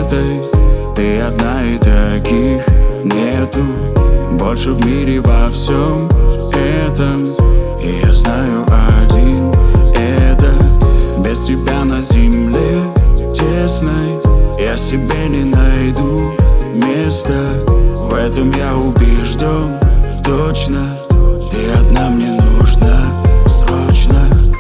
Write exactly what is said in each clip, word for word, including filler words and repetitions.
этой. Ты одна и таких нету больше в мире во всем этом. И я знаю один это: без тебя на земле тесной я себе не найду места. В этом я убежден точно. Ты одна мне нужна срочно.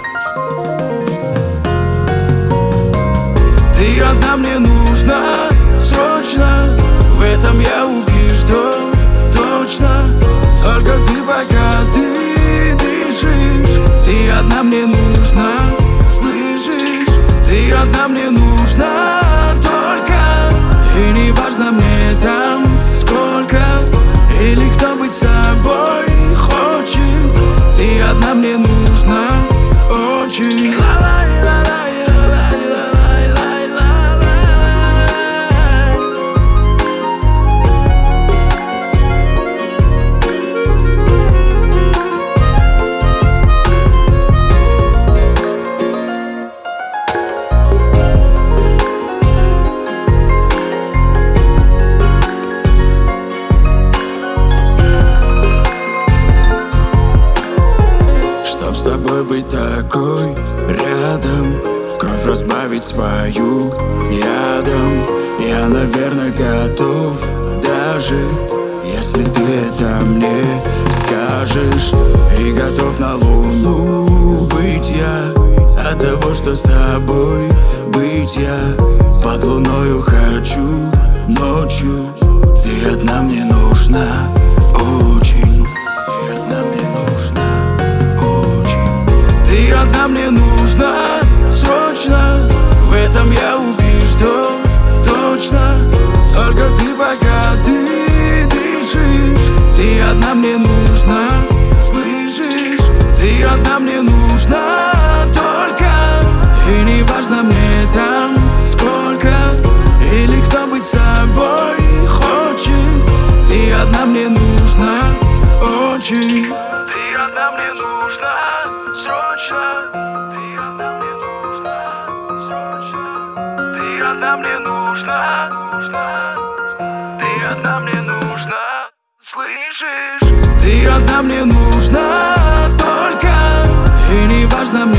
Ты одна мне нужна срочно. В этом я убежден точно. Только ты, пока ты дышишь. Ты одна мне нужна, слышишь? Ты одна мне нужна только. И не важно мне там сколько или кто быть с тобой хочет. Ты одна мне нужна очень. С тобой быть такой рядом, кровь разбавить свою ядом. Я, наверное, готов, даже если ты это мне скажешь. И готов на луну быть я от того, что с тобой быть я. Под луною хочу ночью. Ты одна мне нужна очень. Ты одна мне нужна. Ты одна мне нужна срочно. В этом я убежден точно. Только ты, пока ты дышишь. Ты одна мне нужна, слышишь? Ты одна мне нужна только. И не важно мне там сколько или кто быть с тобой хочет. Ты одна мне нужна очень. Ты одна мне нужна срочно. Ты одна мне нужна срочно. Ты одна мне нужна, нужна. Ты одна мне нужна, слышишь? Ты одна мне нужна только. И не важно мне